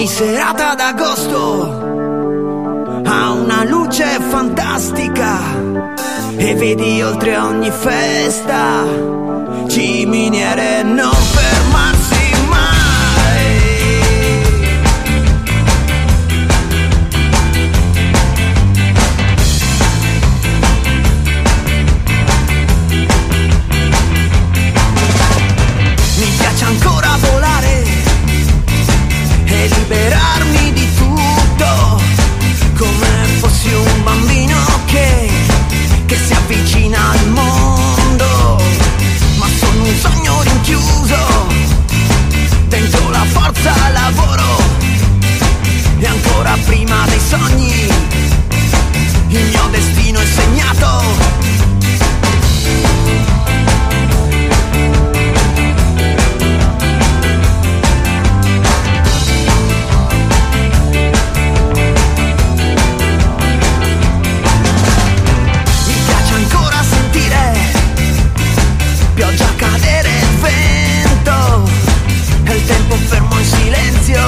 Serata d'agosto ha una luce fantastica e vedi oltre ogni festa ciminiere non fermarsi mai. Mi piace ancora volare e liberarmi di tutto, come fossi un bambino che si avvicina al mondo, ma sono un sogno rinchiuso dentro la forza lavoro, e ancora prima dei sogni il mio destino è segnato. Pioggia, cadere, il vento e il tempo fermo in silenzio,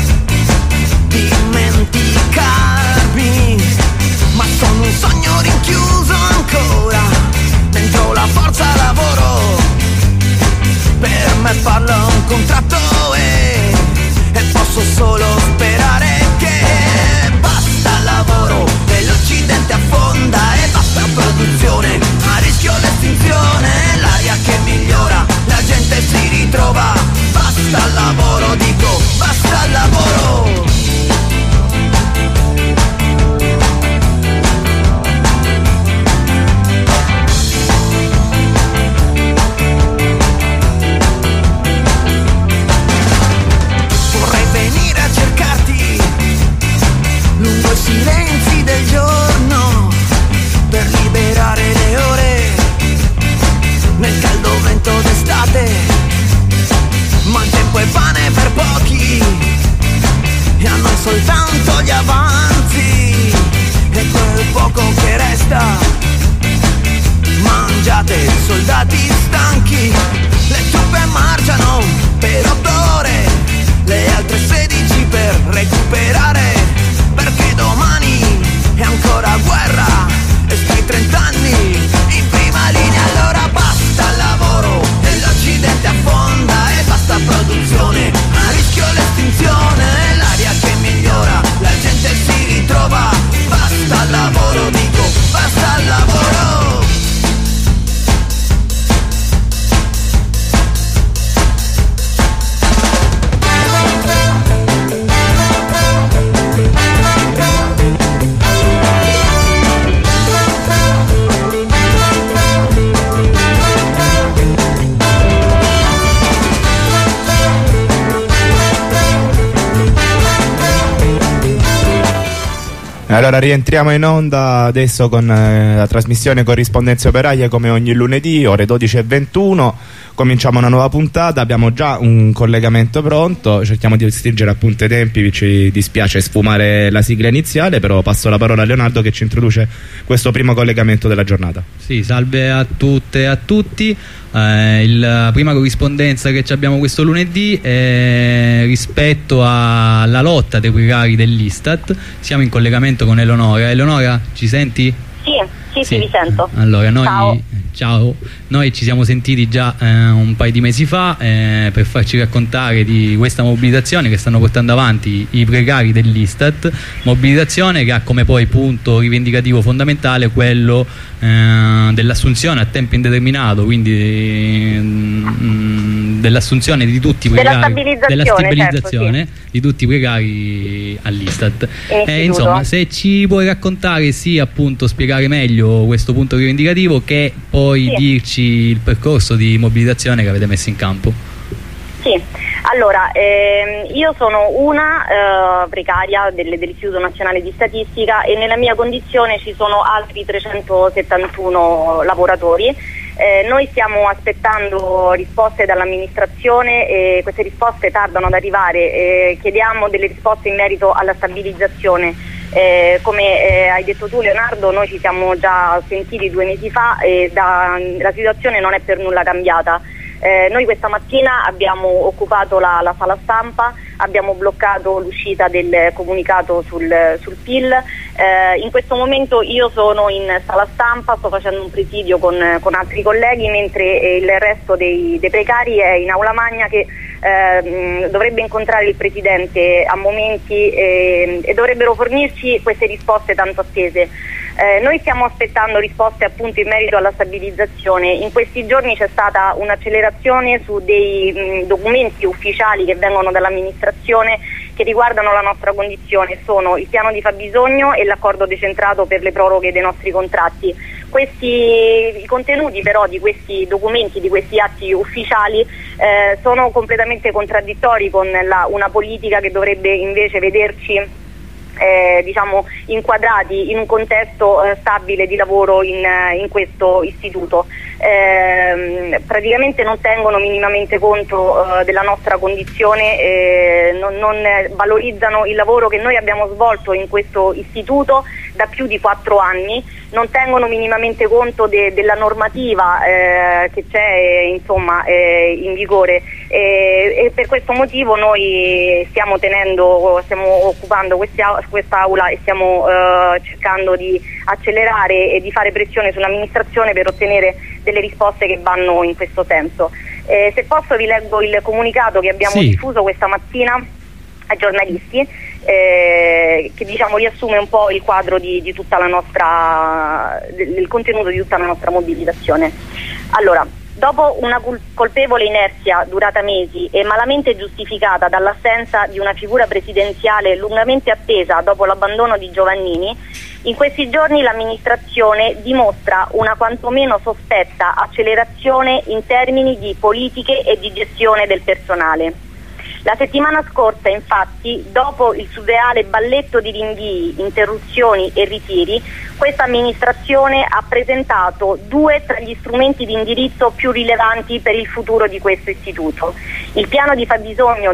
dimenticarmi, ma sono un sogno rinchiuso ancora dentro la forza lavoro. Per me parla un contratto e posso solo sperare che basta lavoro e l'Occidente affonda e basta produzione, a rischio l'estinzione, l'aria che migliora, la gente si ritrova, basta il lavoro, dico basta il lavoro. Vorrei venire a cercarti lungo i silenzi del giorno per liberare le ore nel caldo vento d'estate, ma il tempo è pane per pochi e a noi soltanto gli avanzi e quel poco che resta. Mangiate soldati stanchi, le truppe marciano per 8 ore, le altre 16 per recuperare, perché domani è ancora guerra e stai 30 anni in prima linea. Allora basta il lavoro e l'Occidente affonda e basta produzione, a rischio l'estinzione, l'aria che migliora, la gente si ritrova, basta il lavoro, dico basta il lavoro. Allora rientriamo in onda adesso con la trasmissione Corrispondenze Operaie, come ogni lunedì, ore 12:21. Cominciamo una nuova puntata, abbiamo già un collegamento pronto, cerchiamo di stringere appunto i tempi, ci dispiace sfumare la sigla iniziale, però passo la parola a Leonardo che ci introduce questo primo collegamento della giornata. Sì, salve a tutte e a tutti. La prima corrispondenza che abbiamo questo lunedì è rispetto alla lotta dei precari dell'Istat. Siamo in collegamento con Eleonora. Eleonora, ci senti? Sì, vi sento. Allora, ciao. Noi ci siamo sentiti già un paio di mesi fa per farci raccontare di questa mobilitazione che stanno portando avanti i precari dell'Istat, mobilitazione che ha come poi punto rivendicativo fondamentale quello dell'assunzione a tempo indeterminato, quindi dell'assunzione di tutti i precari, della stabilizzazione, certo, sì, di tutti i precari all'Istat. Insomma, se ci puoi raccontare, sì, appunto spiegare meglio questo punto rivendicativo, che poi dirci il percorso di mobilitazione che avete messo in campo. Sì, allora io sono una precaria dell'Istituto Nazionale di Statistica e nella mia condizione ci sono altri 371 lavoratori. Noi stiamo aspettando risposte dall'amministrazione e queste risposte tardano ad arrivare, chiediamo delle risposte in merito alla stabilizzazione. Come hai detto tu, Leonardo, noi ci siamo già sentiti 2 mesi fa e la situazione non è per nulla cambiata. Noi questa mattina abbiamo occupato la sala stampa, abbiamo bloccato l'uscita del comunicato sul PIL. In questo momento io sono in sala stampa, sto facendo un presidio con altri colleghi, mentre il resto dei precari è in aula magna, che dovrebbe incontrare il Presidente a momenti e dovrebbero fornirci queste risposte tanto attese. Noi stiamo aspettando risposte appunto in merito alla stabilizzazione. In questi giorni c'è stata un'accelerazione su dei documenti ufficiali che vengono dall'amministrazione che riguardano la nostra condizione, sono il piano di fabbisogno e l'accordo decentrato per le proroghe dei nostri contratti. I contenuti però di questi documenti, di questi atti ufficiali sono completamente contraddittori con una politica che dovrebbe invece vederci inquadrati in un contesto stabile di lavoro in questo istituto. Praticamente non tengono minimamente conto della nostra condizione, non valorizzano il lavoro che noi abbiamo svolto in questo istituto da più di 4 anni, non tengono minimamente conto della normativa che c'è in vigore, e per questo motivo noi stiamo occupando quest'aula e stiamo cercando di accelerare e di fare pressione sull'amministrazione per ottenere delle risposte che vanno in questo senso. Se posso vi leggo il comunicato che abbiamo diffuso questa mattina ai giornalisti, che riassume un po' il quadro di tutta la nostra del contenuto di tutta la nostra mobilitazione. Allora, dopo una colpevole inerzia durata mesi e malamente giustificata dall'assenza di una figura presidenziale lungamente attesa dopo l'abbandono di Giovannini, in questi giorni l'amministrazione dimostra una quantomeno sospetta accelerazione in termini di politiche e di gestione del personale. La settimana scorsa, infatti, dopo il surreale balletto di rinvii, interruzioni e ritiri, questa amministrazione ha presentato 2 tra gli strumenti di indirizzo più rilevanti per il futuro di questo istituto: il piano di fabbisogno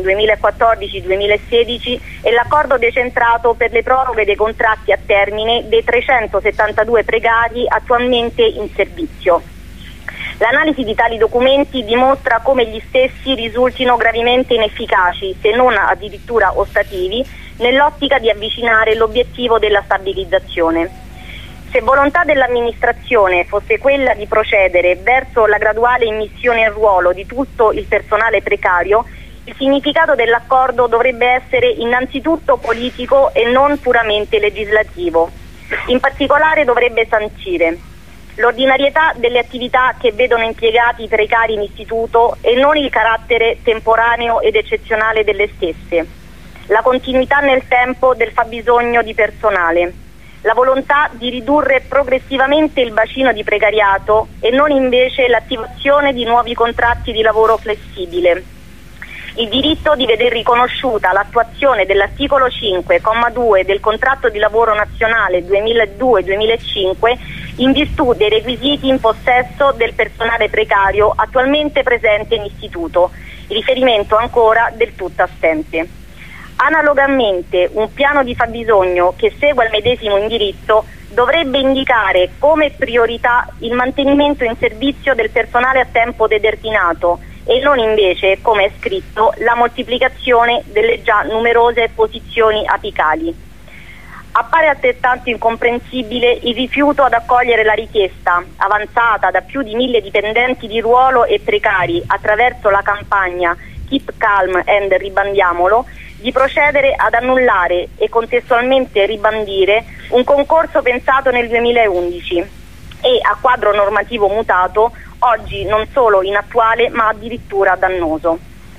2014-2016 e l'accordo decentrato per le proroghe dei contratti a termine dei 372 precari attualmente in servizio. L'analisi di tali documenti dimostra come gli stessi risultino gravemente inefficaci, se non addirittura ostativi, nell'ottica di avvicinare l'obiettivo della stabilizzazione. Se volontà dell'amministrazione fosse quella di procedere verso la graduale immissione in ruolo di tutto il personale precario, il significato dell'accordo dovrebbe essere innanzitutto politico e non puramente legislativo. In particolare dovrebbe sancire l'ordinarietà delle attività che vedono impiegati i precari in istituto e non il carattere temporaneo ed eccezionale delle stesse, la continuità nel tempo del fabbisogno di personale, la volontà di ridurre progressivamente il bacino di precariato e non invece l'attivazione di nuovi contratti di lavoro flessibile, il diritto di veder riconosciuta l'attuazione dell'articolo 5, comma 2 del contratto di lavoro nazionale 2002-2005 in virtù dei requisiti in possesso del personale precario attualmente presente in istituto, riferimento ancora del tutto assente. Analogamente, un piano di fabbisogno che segua il medesimo indirizzo dovrebbe indicare come priorità il mantenimento in servizio del personale a tempo determinato e non invece, come è scritto, la moltiplicazione delle già numerose posizioni apicali. Appare altrettanto incomprensibile il rifiuto ad accogliere la richiesta, avanzata da più di 1000 dipendenti di ruolo e precari attraverso la campagna Keep Calm and Ribandiamolo, di procedere ad annullare e contestualmente ribandire un concorso pensato nel 2011 e, a quadro normativo mutato, oggi non solo inattuale ma addirittura dannoso.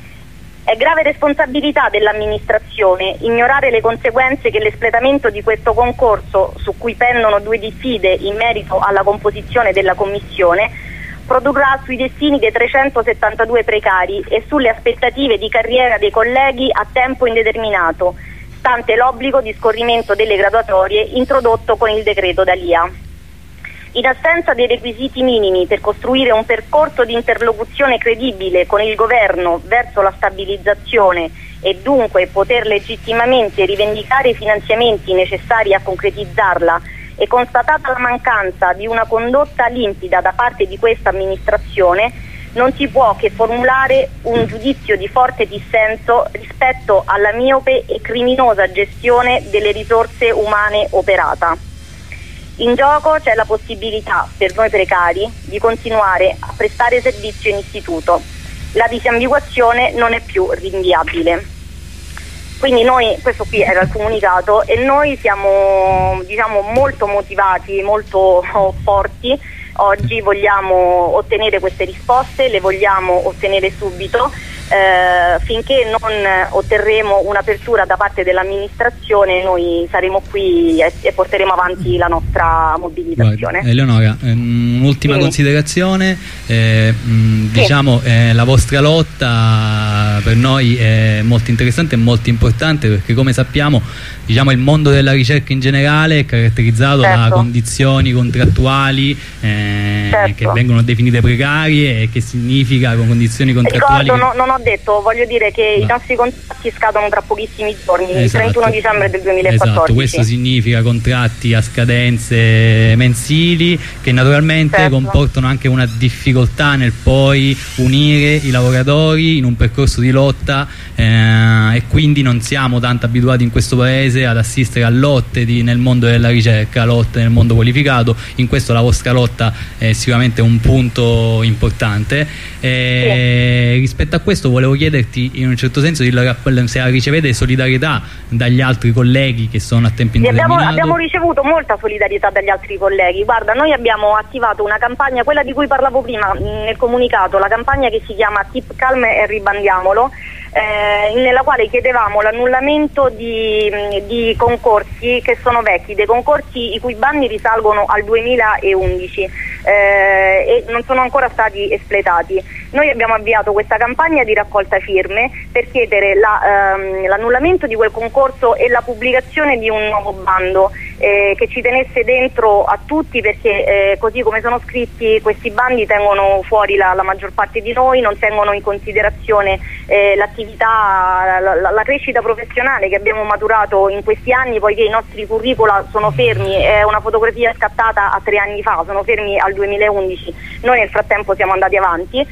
È grave responsabilità dell'amministrazione ignorare le conseguenze che l'espletamento di questo concorso, su cui pendono 2 diffide in merito alla composizione della commissione, produrrà sui destini dei 372 precari e sulle aspettative di carriera dei colleghi a tempo indeterminato, stante l'obbligo di scorrimento delle graduatorie introdotto con il decreto D'Alia. In assenza dei requisiti minimi per costruire un percorso di interlocuzione credibile con il governo verso la stabilizzazione e dunque poter legittimamente rivendicare i finanziamenti necessari a concretizzarla, e constatata la mancanza di una condotta limpida da parte di questa amministrazione, non si può che formulare un giudizio di forte dissenso rispetto alla miope e criminosa gestione delle risorse umane operata. In gioco c'è la possibilità per noi precari di continuare a prestare servizio in istituto. La disambiguazione non è più rinviabile. Quindi noi, questo qui era il comunicato, e noi siamo molto motivati, molto forti. Oggi vogliamo ottenere queste risposte, le vogliamo ottenere subito. Finché non otterremo un'apertura da parte dell'amministrazione, noi saremo qui e porteremo avanti la nostra mobilitazione. Guarda, Eleonora, un'ultima considerazione, la vostra lotta per noi è molto interessante e molto importante, perché come sappiamo il mondo della ricerca in generale è caratterizzato da condizioni contrattuali che vengono definite precarie, e che significa con condizioni contrattuali. Non ho detto, voglio dire che i nostri contratti scadono tra pochissimi giorni, il 31 dicembre del 2014. Esatto, questo significa contratti a scadenze mensili che naturalmente comportano anche una difficoltà nel poi unire i lavoratori in un percorso di lotta, e quindi non siamo tanto abituati in questo paese ad assistere a lotte nel mondo della ricerca, lotte nel mondo qualificato. In questo la vostra lotta è sicuramente un punto importante. Rispetto a questo volevo chiederti, in un certo senso, se ricevete solidarietà dagli altri colleghi che sono a tempo indeterminato. Abbiamo ricevuto molta solidarietà dagli altri colleghi. Guarda, noi abbiamo attivato una campagna, quella di cui parlavo prima nel comunicato, la campagna che si chiama Keep Calm e Ribandiamolo, nella quale chiedevamo l'annullamento di concorsi che sono vecchi, dei concorsi i cui bandi risalgono al 2011 e non sono ancora stati espletati. Noi abbiamo avviato questa campagna di raccolta firme per chiedere l'annullamento di quel concorso e la pubblicazione di un nuovo bando che ci tenesse dentro a tutti, perché così come sono scritti questi bandi tengono fuori la maggior parte di noi, non tengono in considerazione l'attività, la crescita professionale che abbiamo maturato in questi anni, poiché i nostri curricula sono fermi. È una fotografia scattata a 3 anni fa, sono fermi al 2011, noi nel frattempo siamo andati avanti.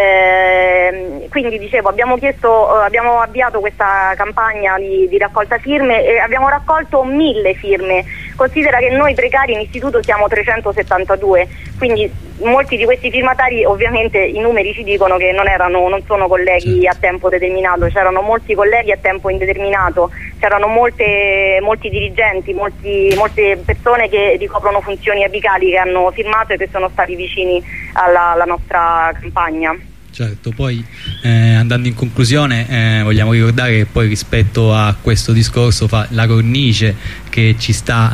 Quindi dicevo, abbiamo avviato questa campagna di raccolta firme e abbiamo raccolto 1000 firme. Considera che noi precari in istituto siamo 372, quindi molti di questi firmatari, ovviamente i numeri ci dicono che non sono colleghi a tempo determinato, c'erano molti colleghi a tempo indeterminato, c'erano molti dirigenti, molte persone che ricoprono funzioni apicali che hanno firmato e che sono stati vicini alla nostra campagna. Certo, poi andando in conclusione vogliamo ricordare che poi rispetto a questo discorso la cornice che ci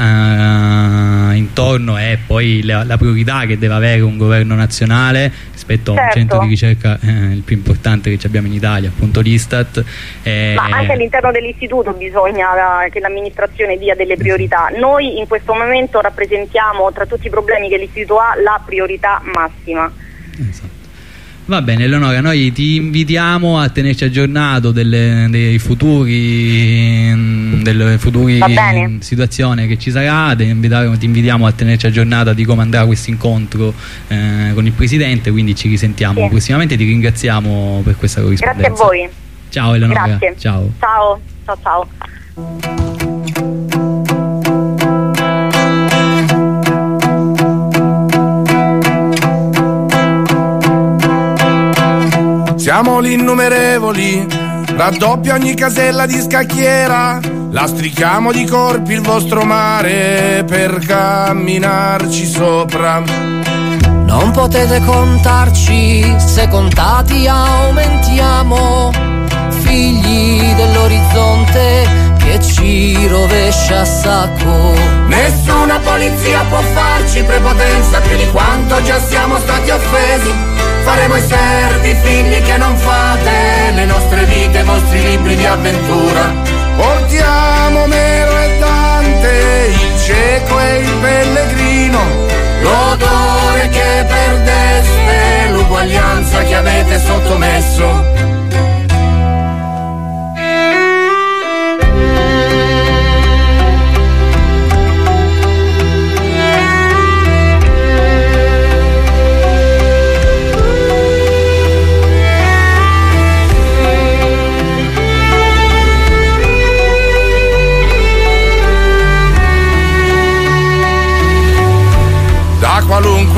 sta intorno è poi la priorità che deve avere un governo nazionale rispetto a un centro di ricerca il più importante che abbiamo in Italia, appunto l'Istat. Ma anche all'interno dell'istituto bisogna che l'amministrazione dia delle priorità. Noi in questo momento rappresentiamo, tra tutti i problemi che l'istituto ha, la priorità massima. Esatto. Va bene Eleonora, noi ti invitiamo a tenerci aggiornato delle futuri situazioni che ci sarà, ti invitiamo a tenerci aggiornata di come andrà questo incontro con il Presidente, quindi ci risentiamo prossimamente. Ti ringraziamo per questa corrispondenza. Grazie a voi. Ciao Eleonora. Grazie. Ciao. Ciao. Ciao ciao. Siamo gli innumerevoli, raddoppia ogni casella di scacchiera, lastrichiamo di corpi il vostro mare per camminarci sopra. Non potete contarci, se contati aumentiamo, figli dell'orizzonte che ci rovescia a sacco. Nessuna polizia può farci prepotenza più di quanto già siamo stati offesi. Faremo i servi, figli che non fate, le nostre vite, i vostri libri di avventura. Portiamo Omero e Dante, il cieco e il pellegrino, l'odore che perdeste, l'uguaglianza che avete sottomesso.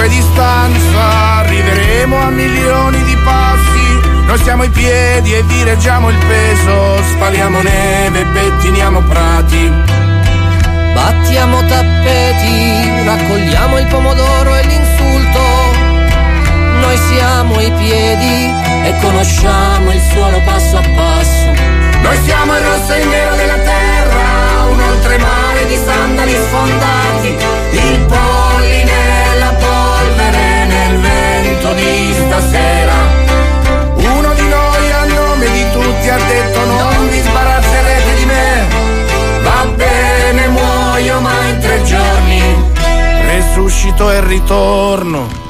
breve distanza arriveremo a milioni di passi. Noi siamo i piedi e vi reggiamo il peso, spaliamo neve e pettiniamo prati. Battiamo tappeti, raccogliamo il pomodoro e l'insulto. Noi siamo i piedi e conosciamo il suolo passo a passo. Noi siamo il rosso e il nero della terra, un oltremare di sandali sfondati, il polline e la polvere nel vento di stasera. Uno di noi a nome di tutti ha detto non vi sbarazzerete di me. Va bene, muoio ma in 3 giorni resuscito e ritorno.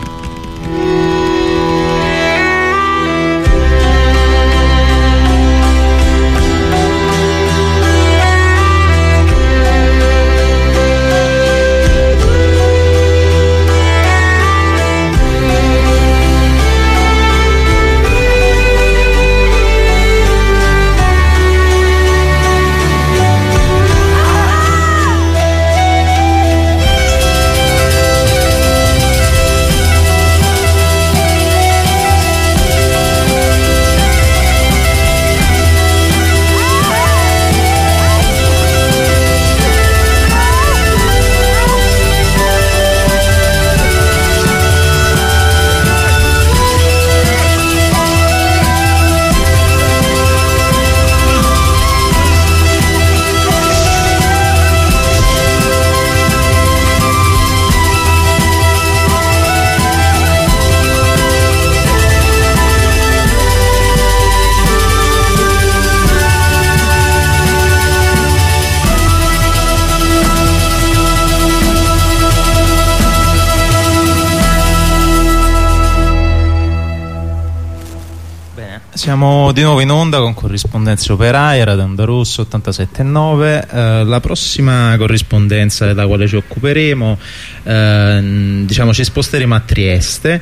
Siamo di nuovo in onda con Corrispondenza Operaia, Radio Onda Rossa 87.9. La prossima corrispondenza della quale ci occuperemo, diciamo, ci sposteremo a Trieste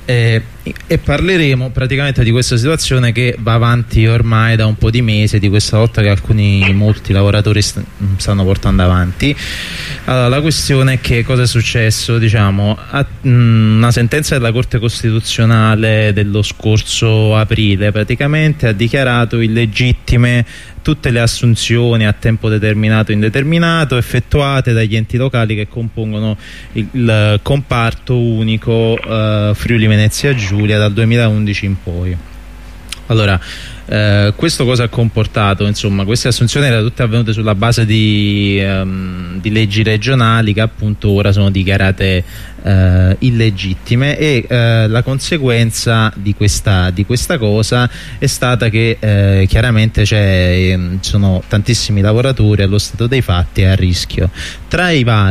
e parleremo praticamente di questa situazione che va avanti ormai da un po' di mesi, di questa lotta che molti lavoratori stanno portando avanti. Allora, la questione è che cosa è successo? Diciamo, una sentenza della Corte Costituzionale dello scorso aprile praticamente ha dichiarato illegittime tutte le assunzioni a tempo determinato e indeterminato effettuate dagli enti locali che compongono il comparto unico Friuli Venezia Giulia dal 2011 in poi. Allora, questo cosa ha comportato? Insomma, queste assunzioni erano tutte avvenute sulla base di leggi regionali che appunto ora sono dichiarate illegittime e la conseguenza di questa cosa è stata che chiaramente sono tantissimi lavoratori allo stato dei fatti a rischio. Tra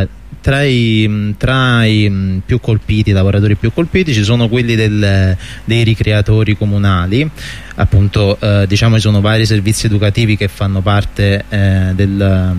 i più colpiti, lavoratori più colpiti, ci sono quelli dei ricreatori comunali. Appunto, diciamo, ci sono vari servizi educativi che fanno parte del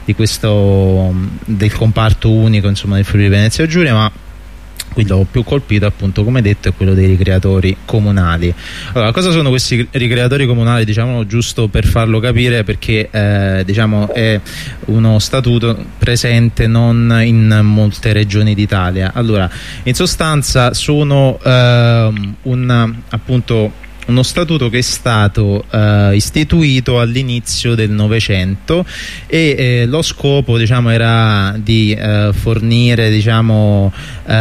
comparto unico, insomma, del Friuli Venezia Giulia, ma quello più colpito, appunto, come detto, è quello dei ricreatori comunali. Allora, cosa sono questi ricreatori comunali? Diciamo, giusto per farlo capire, perché diciamo è uno statuto presente non in molte regioni d'Italia. Allora, in sostanza sono appunto uno statuto che è stato istituito all'inizio del Novecento e lo scopo, diciamo, era di fornire, diciamo,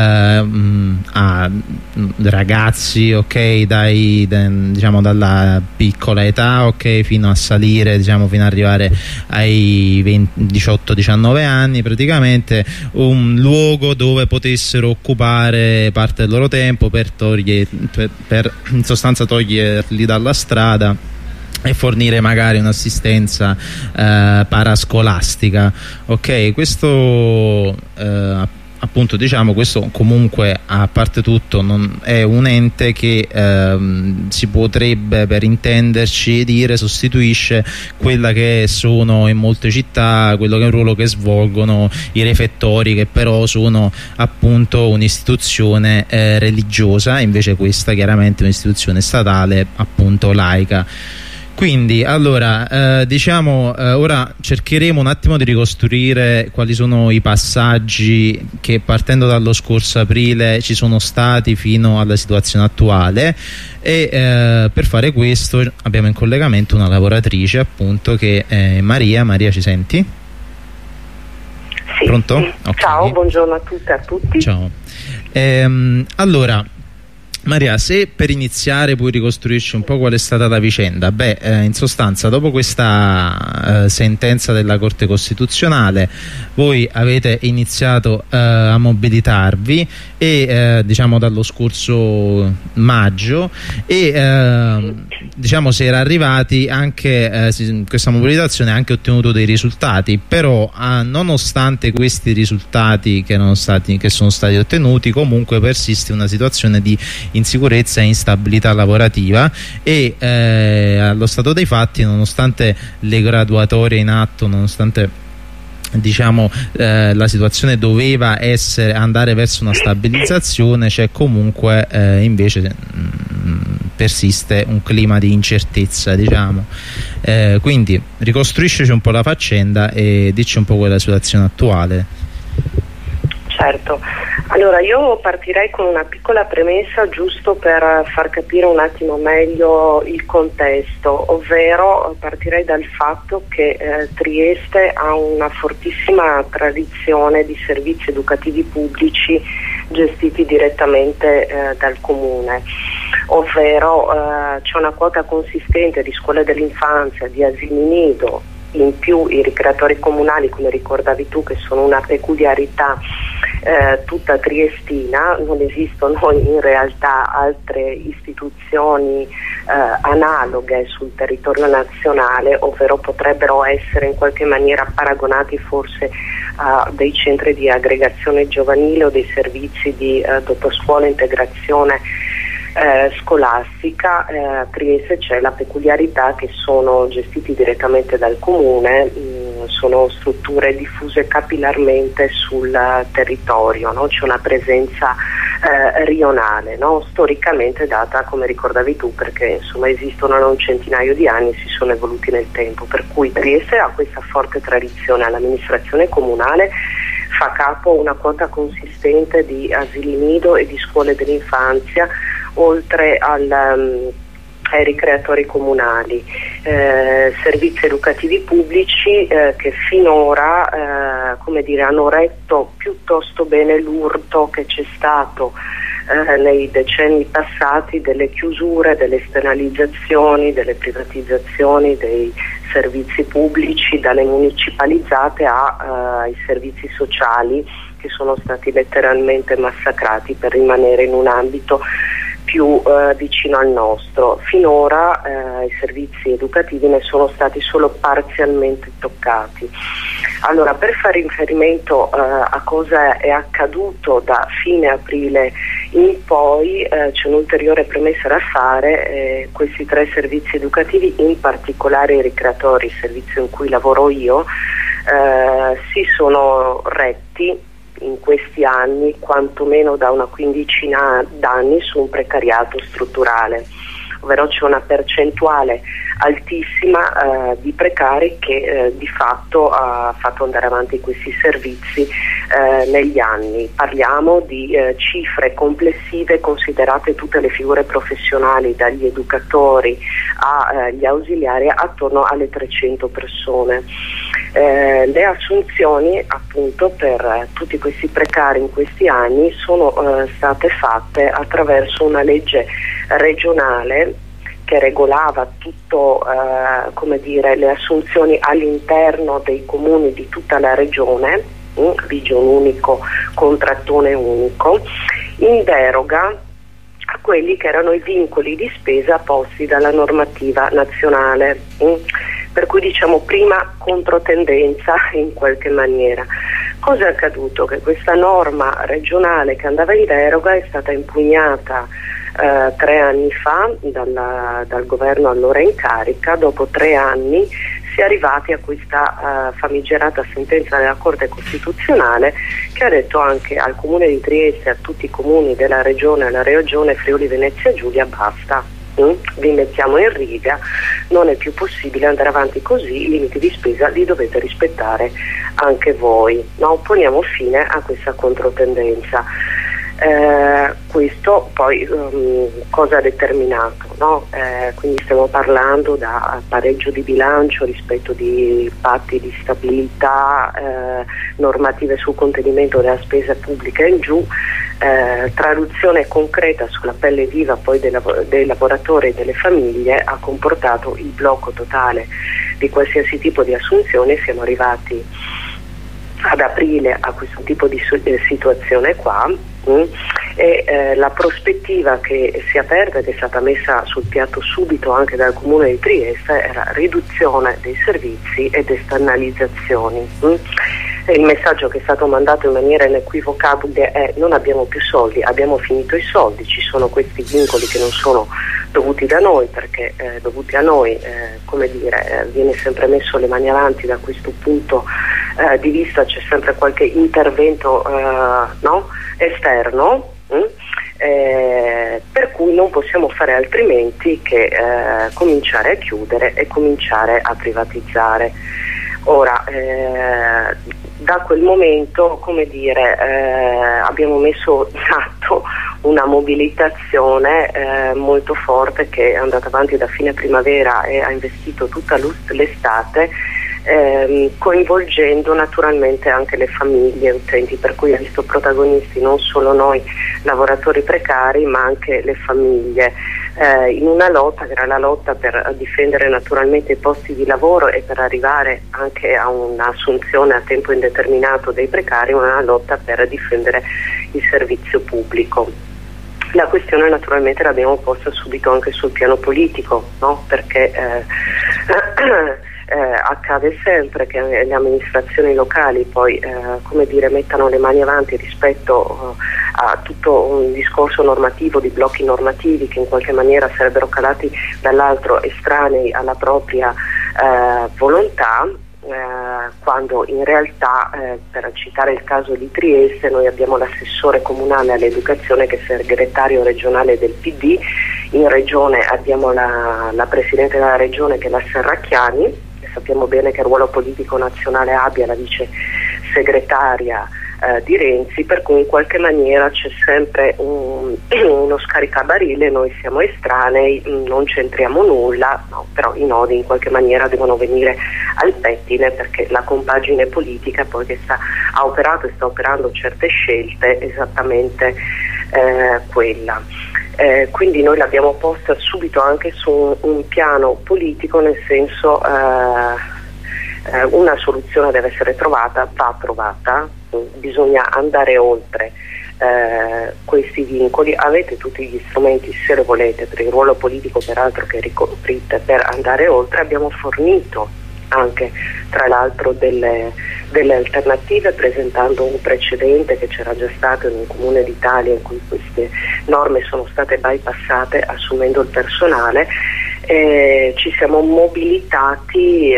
a ragazzi, ok, diciamo dalla piccola età, ok, fino a salire, diciamo, fino ad arrivare ai 18-19 anni, praticamente un luogo dove potessero occupare parte del loro tempo per in sostanza toglierli dalla strada e fornire magari un'assistenza parascolastica. Ok, questo appunto, diciamo, questo comunque, a parte tutto, non è un ente che si potrebbe, per intenderci, dire sostituisce quella che sono in molte città quello che è un ruolo che svolgono i refettori, che però sono appunto un'istituzione religiosa, invece questa chiaramente è un'istituzione statale, appunto laica. Quindi allora ora cercheremo un attimo di ricostruire quali sono i passaggi che, partendo dallo scorso aprile, ci sono stati fino alla situazione attuale, e per fare questo abbiamo in collegamento una lavoratrice, appunto, che è Maria. Ci senti? Sì. Pronto? Sì. Okay. Ciao, buongiorno a tutte e a tutti. Ciao. Allora, Maria, se per iniziare puoi ricostruirci un po' qual è stata la vicenda. In sostanza, dopo questa sentenza della Corte Costituzionale, voi avete iniziato a mobilitarvi, e diciamo dallo scorso maggio, e diciamo si era arrivati anche, questa mobilitazione ha anche ottenuto dei risultati, però nonostante questi risultati che sono stati ottenuti, comunque persiste una situazione di insicurezza e instabilità lavorativa, e allo stato dei fatti, nonostante le graduatorie in atto, nonostante la situazione doveva andare verso una stabilizzazione, c'è comunque invece persiste un clima di incertezza, quindi ricostruiscici un po' la faccenda e dici un po' qual è la situazione attuale. Certo, allora io partirei con una piccola premessa giusto per far capire un attimo meglio il contesto, ovvero partirei dal fatto che Trieste ha una fortissima tradizione di servizi educativi pubblici gestiti direttamente dal comune, ovvero c'è una quota consistente di scuole dell'infanzia, di asili nido, in più i ricreatori comunali, come ricordavi tu, che sono una peculiarità tutta triestina. Non esistono in realtà altre istituzioni analoghe sul territorio nazionale, ovvero potrebbero essere in qualche maniera paragonati forse a dei centri di aggregazione giovanile o dei servizi di doposcuola integrazione scolastica. A Trieste c'è la peculiarità che sono gestiti direttamente dal comune, sono strutture diffuse capillarmente sul territorio, no? C'è una presenza rionale, no? Storicamente data, come ricordavi tu, perché insomma esistono da un centinaio di anni, si sono evoluti nel tempo, per cui Trieste ha questa forte tradizione. All'amministrazione comunale fa capo una quota consistente di asili nido e di scuole dell'infanzia, oltre ai ricreatori comunali, servizi educativi pubblici che finora hanno retto piuttosto bene l'urto che c'è stato nei decenni passati delle chiusure, delle esternalizzazioni, delle privatizzazioni dei servizi pubblici, dalle municipalizzate ai servizi sociali, che sono stati letteralmente massacrati per rimanere in un ambito più vicino al nostro. Finora i servizi educativi ne sono stati solo parzialmente toccati. Allora, per fare riferimento a cosa è accaduto da fine aprile in poi, c'è un'ulteriore premessa da fare. Questi 3 servizi educativi, in particolare i ricreatori, il servizio in cui lavoro io, si sono retti in questi anni, quantomeno da una quindicina d'anni, su un precariato strutturale, ovvero c'è una percentuale altissima di precari che di fatto ha fatto andare avanti questi servizi negli anni. Parliamo di cifre complessive, considerate tutte le figure professionali, dagli educatori agli ausiliari, attorno alle 300 persone. Le assunzioni appunto per tutti questi precari in questi anni sono state fatte attraverso una legge regionale che regolava tutto, le assunzioni all'interno dei comuni di tutta la regione, regione unico, contrattone unico, in deroga a quelli che erano i vincoli di spesa posti dalla normativa nazionale. Per cui diciamo prima controtendenza in qualche maniera. Cosa è accaduto? Che questa norma regionale che andava in deroga è stata impugnata 3 anni fa dal governo allora in carica. Dopo 3 anni si è arrivati a questa famigerata sentenza della Corte Costituzionale, che ha detto anche al Comune di Trieste e a tutti i comuni della regione, alla regione Friuli Venezia Giulia, basta. vi mettiamo in riga, non è più possibile andare avanti così, i limiti di spesa li dovete rispettare anche voi, no? Poniamo fine a questa controtendenza. Questo poi cosa ha determinato, no? Quindi stiamo parlando da pareggio di bilancio rispetto di patti di stabilità, normative sul contenimento della spesa pubblica in giù, traduzione concreta sulla pelle viva poi dei lavoratori e delle famiglie ha comportato il blocco totale di qualsiasi tipo di assunzione. Siamo arrivati ad aprile a questo tipo di situazione qua, e la prospettiva che si è aperta, che è stata messa sul piatto subito anche dal Comune di Trieste, era riduzione dei servizi ed esternalizzazioni. Il messaggio che è stato mandato in maniera inequivocabile è: non abbiamo più soldi, abbiamo finito i soldi, ci sono questi vincoli che non sono dovuti da noi, perché dovuti a noi, viene sempre messo le mani avanti da questo punto di vista, c'è sempre qualche intervento esterno, per cui non possiamo fare altrimenti che cominciare a chiudere e cominciare a privatizzare. Ora, da quel momento, abbiamo messo in atto una mobilitazione molto forte che è andata avanti da fine primavera e ha investito tutta l'estate, coinvolgendo naturalmente anche le famiglie utenti, per cui ha visto protagonisti non solo noi lavoratori precari ma anche le famiglie, in una lotta che era la lotta per difendere naturalmente i posti di lavoro e per arrivare anche a un'assunzione a tempo indeterminato dei precari, una lotta per difendere il servizio pubblico. La questione naturalmente l'abbiamo posta subito anche sul piano politico, no? Perché accade sempre che le amministrazioni locali poi mettano le mani avanti rispetto a tutto un discorso normativo, di blocchi normativi che in qualche maniera sarebbero calati dall'altro, estranei alla propria volontà, quando in realtà, per citare il caso di Trieste, noi abbiamo l'assessore comunale all'educazione che è segretario regionale del PD, in regione abbiamo la presidente della regione che è la Serracchiani, sappiamo bene che ruolo politico nazionale abbia la vice segretaria di Renzi, per cui in qualche maniera c'è sempre uno scaricabarile, noi siamo estranei, non c'entriamo nulla, no, però i nodi in qualche maniera devono venire al pettine, perché la compagine politica poi che ha operato e sta operando certe scelte è esattamente quella. Quindi noi l'abbiamo posta subito anche su un piano politico, nel senso una soluzione deve essere trovata, va trovata, bisogna andare oltre questi vincoli. Avete tutti gli strumenti, se lo volete, per il ruolo politico peraltro che ricoprite, per andare oltre. Abbiamo fornito anche tra l'altro delle alternative, presentando un precedente che c'era già stato in un comune d'Italia in cui queste norme sono state bypassate assumendo il personale. Ci siamo mobilitati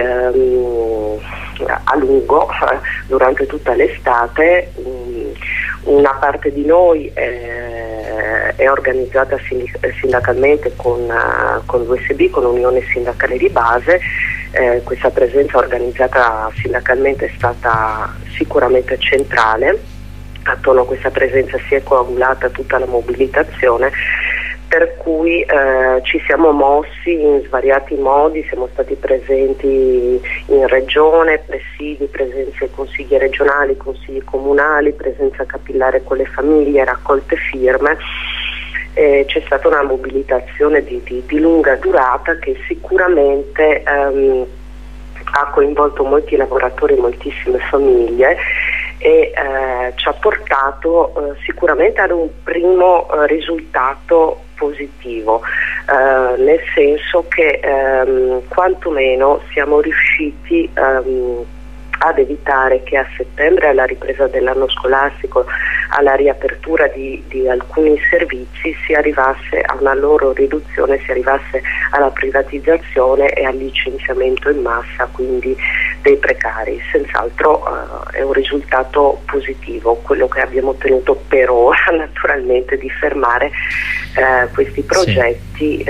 a lungo durante tutta l'estate. Una parte di noi è organizzata sindacalmente con l'USB, con l'Unione Sindacale di Base. Questa presenza organizzata sindacalmente è stata sicuramente centrale. Attorno a questa presenza si è coagulata tutta la mobilitazione, per cui ci siamo mossi in svariati modi. Siamo stati presenti in regione, presidi, presenze ai consigli regionali, consigli comunali, presenza capillare con le famiglie, raccolte firme. C'è stata una mobilitazione di lunga durata che sicuramente ha coinvolto molti lavoratori, moltissime famiglie, e ci ha portato sicuramente ad un primo risultato positivo, nel senso che quantomeno siamo riusciti ad evitare che a settembre, alla ripresa dell'anno scolastico, alla riapertura di alcuni servizi, si arrivasse a una loro riduzione, si arrivasse alla privatizzazione e al licenziamento in massa, quindi dei precari. Senz'altro è un risultato positivo quello che abbiamo ottenuto per ora, naturalmente, di fermare questi progetti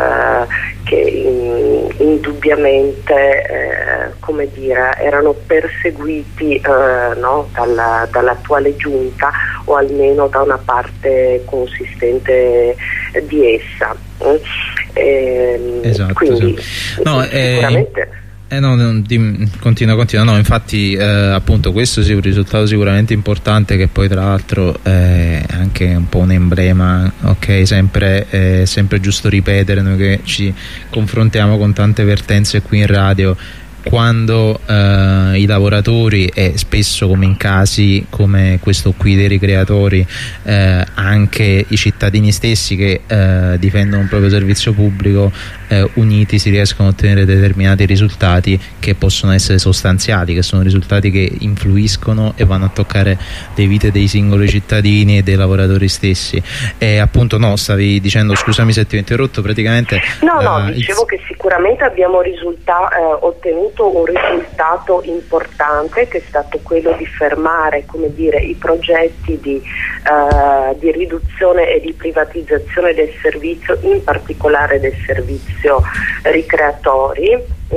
che indubbiamente come dire, erano perseguiti no, dall'attuale giunta, o almeno da una parte consistente di essa. Esatto, quindi no, sicuramente continua. No, infatti appunto questo sì è un risultato sicuramente importante, che poi tra l'altro è anche un po' un emblema, ok, sempre giusto ripetere, noi che ci confrontiamo con tante vertenze qui in radio, quando i lavoratori, e spesso come in casi come questo qui dei ricreatori, anche i cittadini stessi che difendono un proprio servizio pubblico, uniti si riescono a ottenere determinati risultati che possono essere sostanziali, che sono risultati che influiscono e vanno a toccare le vite dei singoli cittadini e dei lavoratori stessi. E appunto stavi dicendo, scusami se ti ho interrotto, praticamente dicevo che sicuramente abbiamo ottenuto un risultato importante, che è stato quello di fermare, come dire, i progetti di riduzione e di privatizzazione del servizio, in particolare del servizio ricreatori,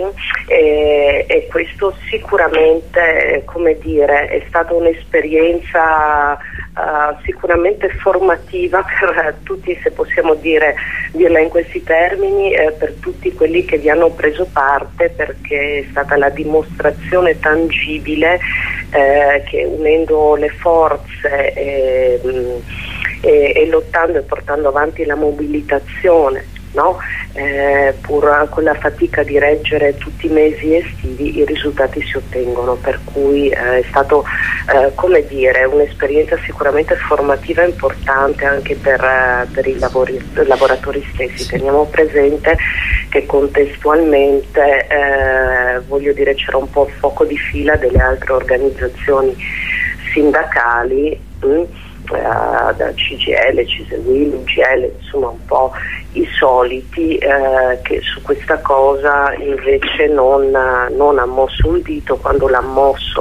e questo sicuramente, come dire, è stata un'esperienza sicuramente formativa per tutti, se possiamo dirla in questi termini, per tutti quelli che vi hanno preso parte, perché è stata la dimostrazione tangibile che unendo le forze e lottando e portando avanti la mobilitazione, no? Pur con la fatica di reggere tutti i mesi estivi, i risultati si ottengono, per cui è stato come dire, un'esperienza sicuramente formativa importante anche per i lavoratori stessi. Teniamo presente che contestualmente voglio dire, c'era un po' il fuoco di fila delle altre organizzazioni sindacali, da CGL, CISL, UGL, insomma un po' i soliti, che su questa cosa invece non ha mosso un dito. Quando l'ha mosso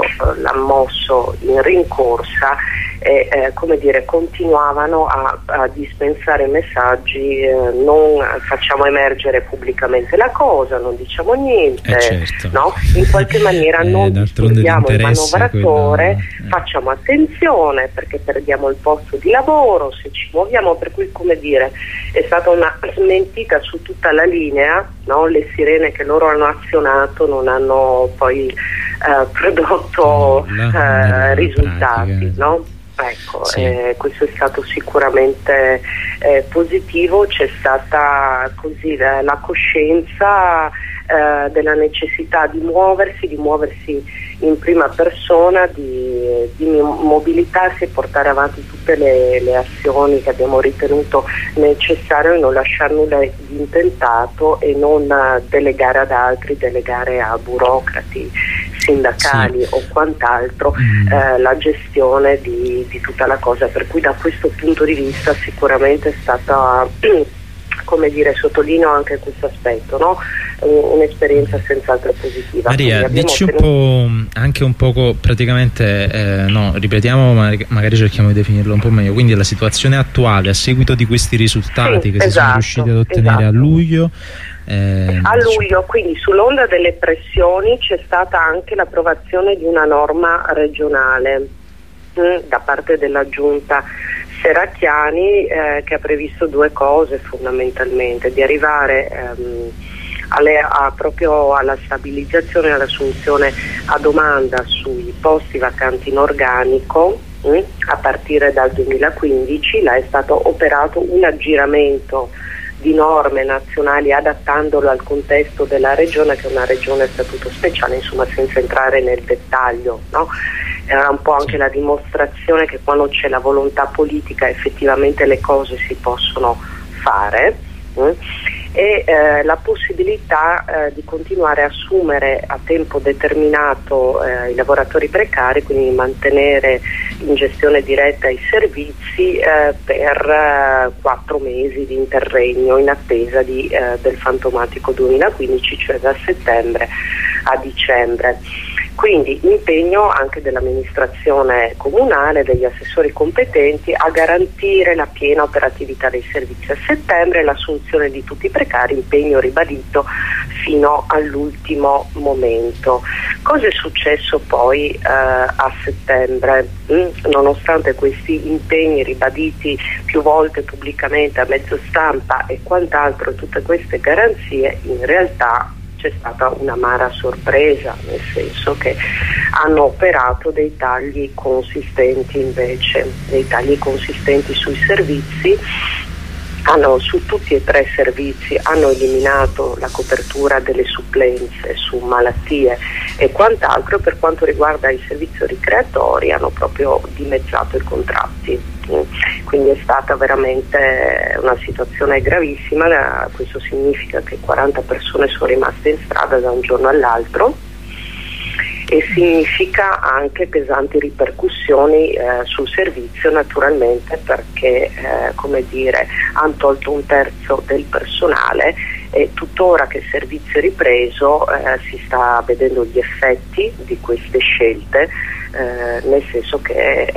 in rincorsa, e come dire, continuavano a dispensare messaggi, non facciamo emergere pubblicamente la cosa, non diciamo niente, certo. no? In qualche maniera non disturbiamo il manovratore, facciamo attenzione perché perdiamo il posto di lavoro se ci muoviamo, per cui, come dire, è stata una smentita su tutta la linea, no? Le sirene che loro hanno azionato non hanno poi prodotto risultati, pratica, no? Ecco, sì. Questo è stato sicuramente positivo. C'è stata così la coscienza della necessità di muoversi in prima persona, di mobilitarsi e portare avanti tutte le azioni che abbiamo ritenuto necessario, e non lasciare nulla di intentato, e non delegare ad altri, delegare a burocrati sindacali o quant'altro la gestione di tutta la cosa. Per cui da questo punto di vista sicuramente è stata, come dire, sottolineo anche questo aspetto, no? Un'esperienza senz'altro positiva. Maria, dici anche un poco praticamente, ripetiamo, magari cerchiamo di definirlo un po' meglio, quindi la situazione attuale a seguito di questi risultati che si sono riusciti ad ottenere a luglio. A luglio, quindi sull'onda delle pressioni, c'è stata anche l'approvazione di una norma regionale da parte della giunta Serracchiani, che ha previsto due cose fondamentalmente: di arrivare proprio alla stabilizzazione e all'assunzione a domanda sui posti vacanti in organico a partire dal 2015. Là è stato operato un aggiramento di norme nazionali adattandolo al contesto della regione, che è una regione a statuto speciale, insomma, senza entrare nel dettaglio, no? Era un po' anche la dimostrazione che quando c'è la volontà politica effettivamente le cose si possono fare. e la possibilità di continuare a assumere a tempo determinato i lavoratori precari, quindi mantenere in gestione diretta i servizi per 4 mesi di interregno in attesa del fantomatico 2015, cioè da settembre a dicembre. Quindi impegno anche dell'amministrazione comunale, degli assessori competenti a garantire la piena operatività dei servizi a settembre e l'assunzione di tutti i precari, impegno ribadito fino all'ultimo momento. Cosa è successo poi a settembre? Nonostante questi impegni ribaditi più volte pubblicamente a mezzo stampa e quant'altro, tutte queste garanzie, in realtà c'è stata un'amara sorpresa, nel senso che hanno operato dei tagli consistenti invece, dei tagli consistenti sui servizi. Su tutti e 3 servizi hanno eliminato la copertura delle supplenze su malattie e quant'altro. Per quanto riguarda il servizio ricreatori hanno proprio dimezzato i contratti. Quindi è stata veramente una situazione gravissima. Questo significa che 40 persone sono rimaste in strada da un giorno all'altro e significa anche pesanti ripercussioni sul servizio, naturalmente, perché hanno tolto 1/3 del personale e tuttora che il servizio è ripreso si sta vedendo gli effetti di queste scelte, nel senso che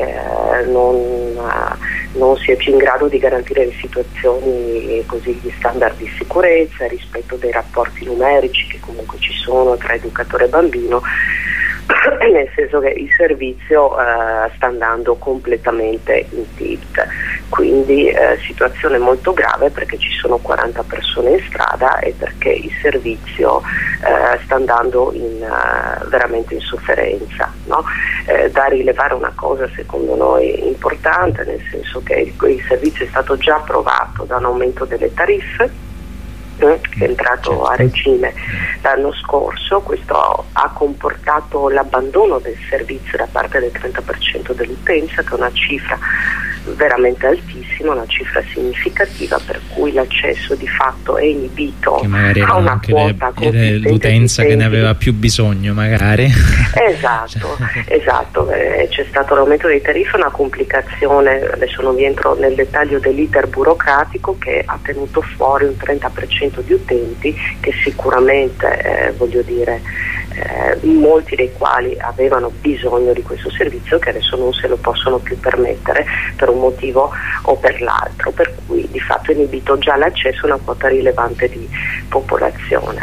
non si è più in grado di garantire le situazioni, così gli standard di sicurezza, il rispetto dei rapporti numerici che comunque ci sono tra educatore e bambino, nel senso che il servizio sta andando completamente in tilt. Quindi situazione molto grave, perché ci sono 40 persone in strada e perché il servizio sta andando veramente in sofferenza, no? Da rilevare una cosa secondo noi importante, nel senso che il servizio è stato già approvato da un aumento delle tariffe che è entrato a regime l'anno scorso. Questo ha comportato l'abbandono del servizio da parte del 30% dell'utenza, che è una cifra veramente altissima, una cifra significativa, per cui l'accesso di fatto è inibito a una quota l'utenza che ne aveva più bisogno, magari. Esatto. C'è stato l'aumento dei tariffe, una complicazione, adesso non vi entro nel dettaglio dell'iter burocratico, che ha tenuto fuori un 30% di utenti che sicuramente molti dei quali avevano bisogno di questo servizio, che adesso non se lo possono più permettere per un motivo o per l'altro, per cui di fatto è inibito già l'accesso a una quota rilevante di popolazione.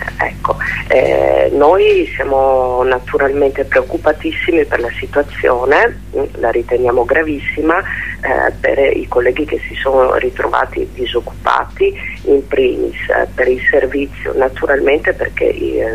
Noi siamo naturalmente preoccupatissimi per la situazione, la riteniamo gravissima per i colleghi che si sono ritrovati disoccupati in primis, per il servizio naturalmente, perché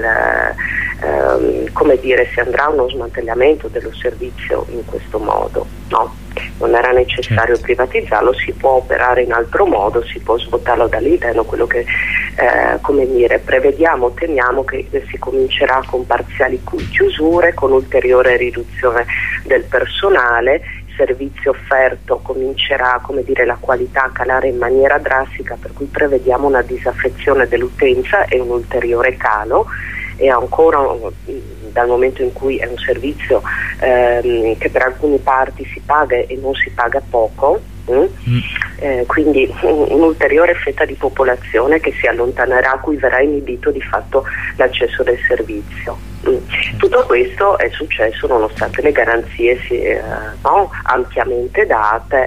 si andrà a uno smantellamento dello servizio in questo modo, no? Non era necessario privatizzarlo, si può operare in altro modo, si può svuotarlo dall'interno. Quello che prevediamo, temiamo che si comincerà con parziali chiusure, con ulteriore riduzione del personale. Il servizio offerto comincerà, la qualità a calare in maniera drastica, per cui prevediamo una disaffezione dell'utenza e un ulteriore calo. E ancora, dal momento in cui è un servizio che per alcune parti si paga e non si paga poco, quindi un'ulteriore fetta di popolazione che si allontanerà, a cui verrà inibito di fatto l'accesso del servizio. Tutto questo è successo nonostante le garanzie ampiamente date,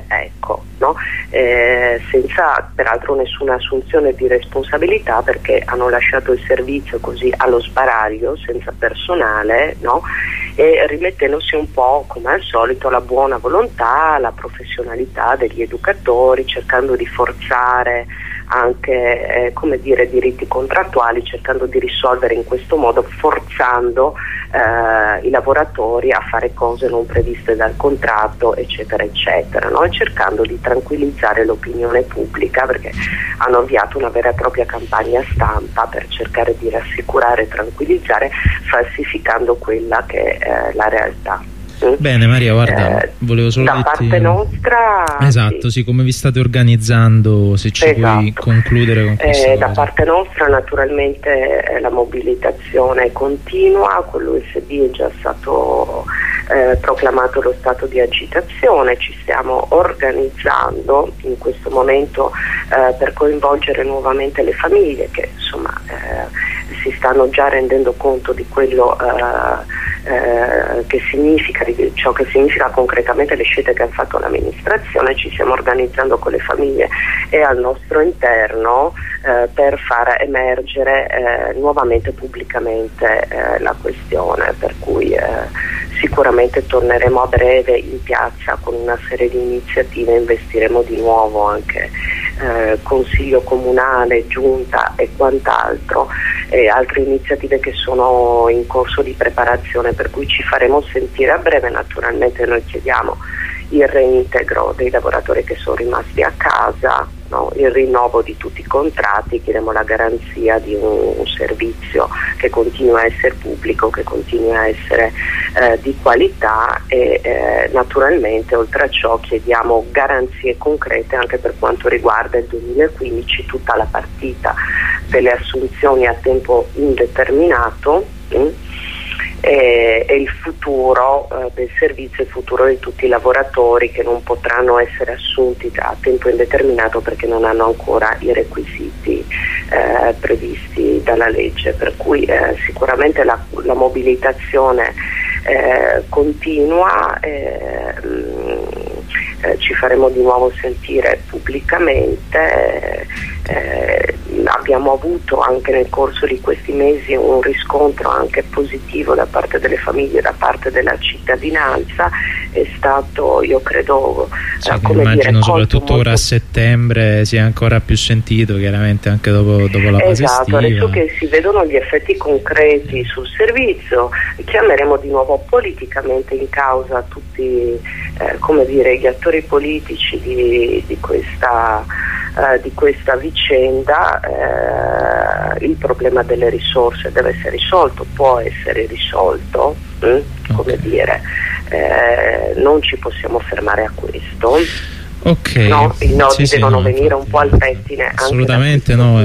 senza peraltro nessuna assunzione di responsabilità, perché hanno lasciato il servizio così allo sbaraglio, senza personale, e rimettendosi un po' come al solito alla buona volontà, alla professionalità degli educatori, cercando di forzare anche diritti contrattuali, cercando di risolvere in questo modo, forzando i lavoratori a fare cose non previste dal contratto, eccetera eccetera, e cercando di tranquillizzare l'opinione pubblica, perché hanno avviato una vera e propria campagna stampa per cercare di rassicurare e tranquillizzare, falsificando quella che è la realtà. Bene Maria, guarda, volevo solo da parte nostra, esatto, sì, come vi state organizzando, se ci puoi concludere con questo. Da parte nostra naturalmente la mobilitazione continua, con l'USB è già stato proclamato lo stato di agitazione, ci stiamo organizzando in questo momento per coinvolgere nuovamente le famiglie che insomma si stanno già rendendo conto di quello che significa, di ciò che significa concretamente le scelte che ha fatto l'amministrazione. Ci stiamo organizzando con le famiglie e al nostro interno per far emergere nuovamente pubblicamente la questione, per cui sicuramente torneremo a breve in piazza con una serie di iniziative, investiremo di nuovo anche consiglio comunale, giunta e quant'altro, e altre iniziative che sono in corso di preparazione, per cui ci faremo sentire a breve. Naturalmente noi chiediamo il reintegro dei lavoratori che sono rimasti a casa, no? Il rinnovo di tutti i contratti, chiediamo la garanzia di un servizio che continua a essere pubblico, che continua a essere di qualità e naturalmente oltre a ciò chiediamo garanzie concrete anche per quanto riguarda il 2015, tutta la partita delle assunzioni a tempo indeterminato e il futuro del servizio, il futuro di tutti i lavoratori che non potranno essere assunti a tempo indeterminato perché non hanno ancora i requisiti previsti dalla legge, per cui sicuramente la mobilitazione continua, ci faremo di nuovo sentire pubblicamente. Abbiamo avuto anche nel corso di questi mesi un riscontro anche positivo da parte delle famiglie, da parte della cittadinanza. È stato, io credo, come immagino dire, soprattutto ora a settembre sia ancora più sentito, chiaramente anche dopo la fase estiva. Adesso che si vedono gli effetti concreti sul servizio, chiameremo di nuovo politicamente in causa tutti come dire, gli attori politici di questa vicenda. Il problema delle risorse deve essere risolto, può essere risolto, come dire, non ci possiamo fermare a questo. Ok, no, i nodi devono venire un po' al pettine. Assolutamente no,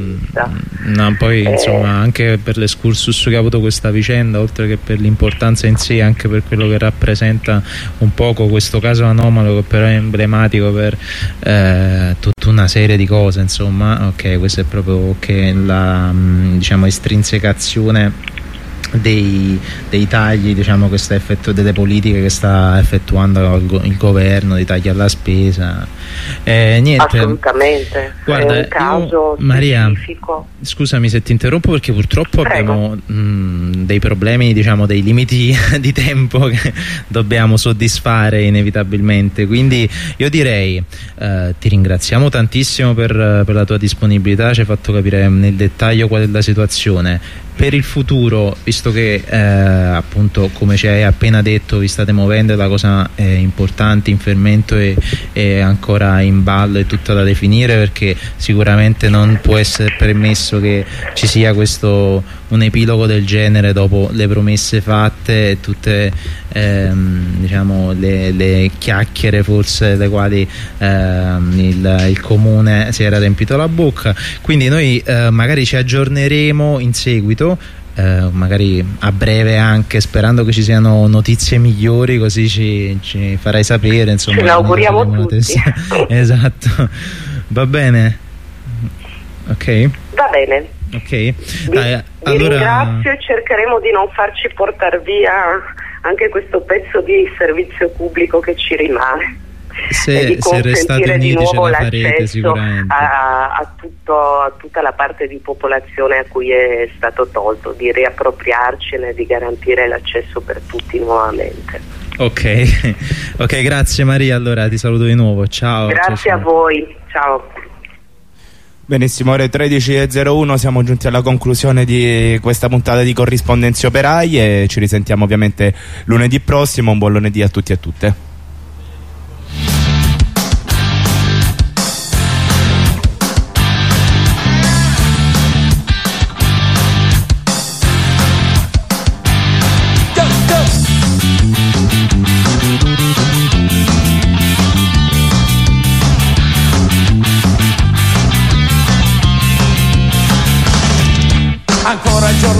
poi insomma anche per l'escursus che ha avuto questa vicenda, oltre che per l'importanza in sé, anche per quello che rappresenta un poco questo caso anomalo che però è emblematico per tutta una serie di cose, insomma. Ok, questa è proprio la diciamo estrinsecazione dei tagli, diciamo, delle politiche che sta effettuando il governo, dei tagli alla spesa, niente. Assolutamente. Guarda, è un caso Maria, specifico. Scusami se ti interrompo perché purtroppo abbiamo dei problemi, diciamo dei limiti di tempo che dobbiamo soddisfare inevitabilmente, quindi io direi ti ringraziamo tantissimo per la tua disponibilità, ci hai fatto capire nel dettaglio qual è la situazione. Per il futuro, visto che appunto come ci hai appena detto vi state muovendo, la cosa importante in fermento è ancora in ballo, è tutta da definire, perché sicuramente non può essere permesso che ci sia un epilogo del genere dopo le promesse fatte e tutte diciamo le chiacchiere forse le quali il comune si era riempito la bocca. Quindi noi magari ci aggiorneremo in seguito, magari a breve, anche sperando che ci siano notizie migliori, così ci farai sapere, insomma. Ce l'auguriamo tutti. Esatto, va bene, ok? Va bene. Ok, vi allora ringrazio e cercheremo di non farci portare via anche questo pezzo di servizio pubblico che ci rimane. Se restate uniti ce la farete sicuramente. A tutta la parte di popolazione a cui è stato tolto, di riappropriarcene, di garantire l'accesso per tutti nuovamente. Ok, grazie Maria, allora ti saluto di nuovo, ciao. Grazie ciao. A voi, ciao. Benissimo, ore 13:01, siamo giunti alla conclusione di questa puntata di Corrispondenze Operaie e ci risentiamo ovviamente lunedì prossimo. Un buon lunedì a tutti e a tutte.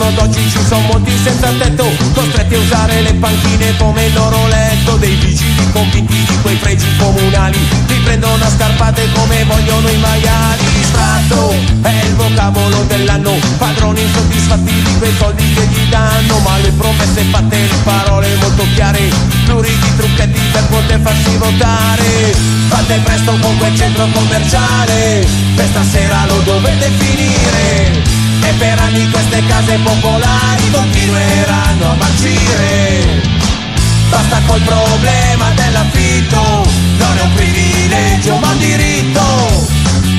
giorno d'oggi ci sono molti senza tetto, costretti a usare le panchine come il loro letto. Dei vigili convinti di quei fregi comunali, li prendono a scarpate come vogliono i maiali. Distratto è il vocabolo dell'anno, padroni insoddisfatti di quei soldi che gli danno. Ma le promesse fatte, le parole molto chiare, pluridi trucchetti per poter farsi votare. Fate presto con quel centro commerciale, per stasera lo dovete finire. E per anni queste case popolari continueranno a marcire. Basta col problema dell'affitto, non è un privilegio ma un diritto.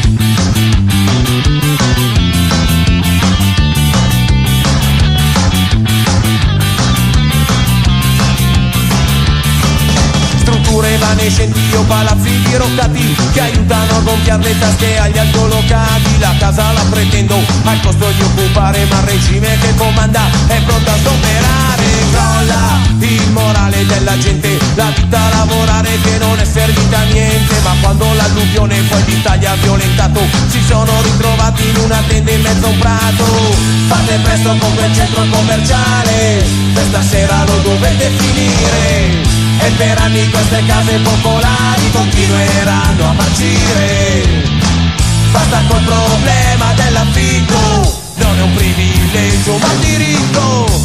Strutture evanescenti o palazzi diroccati che aiutano a gonfiare le tasche agli altolocati. La casa la pretendo al costo di occupare, ma il regime che comanda è pronto a sgomberare. Crolla il morale della gente, la vita a lavorare che non è servita a niente. Ma quando l'alluvione poi l'Italia ha violentato, si sono ritrovati in una tenda in mezzo a un prato. Fate presto con quel centro commerciale, per stasera lo dovete finire. E per anni queste case popolari continueranno a marcire. Basta col problema dell'affitto, non è un privilegio ma un diritto.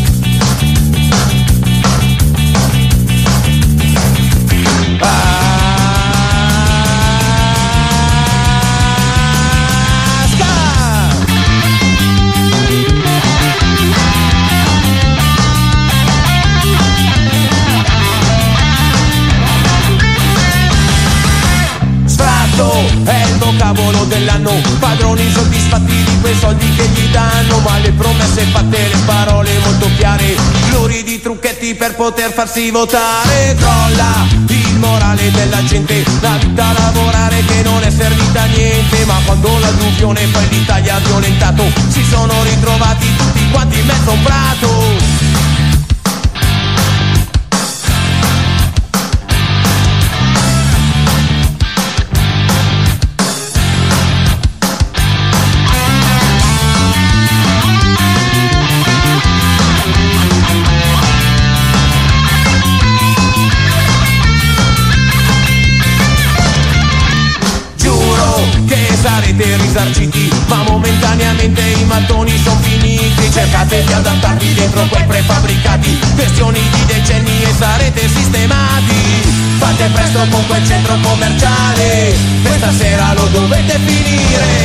È il vocabolo dell'anno, padroni soddisfatti di quei soldi che gli danno. Ma le promesse fatte, le parole molto chiare, pluridi trucchetti per poter farsi votare. Crolla il morale della gente, la vita a lavorare che non è servita a niente. Ma quando l'alluvione poi l'Italia ha violentato, si sono ritrovati tutti quanti in mezzo a un prato. Sarete risarciti, ma momentaneamente i mattoni sono finiti. Cercate di adattarvi dentro quei prefabbricati, questioni di decenni e sarete sistemati. Fate presto con quel centro commerciale, questa sera lo dovete finire.